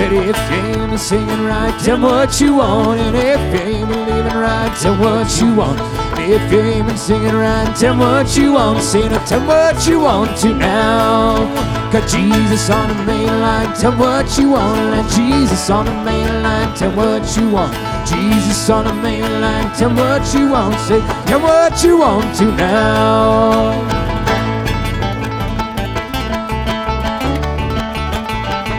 Said if you ain't singing right, tell me what you want. And if you ain't believing right, tell me what you want. If you ain't been singing right, tell me what you want. Say no, tell me what you want to now. Got Jesus on the main line, tell me what you want. And Jesus on the main line, tell me what you want. Jesus on the main line, tell me what you want. Say, tell me what you want to now.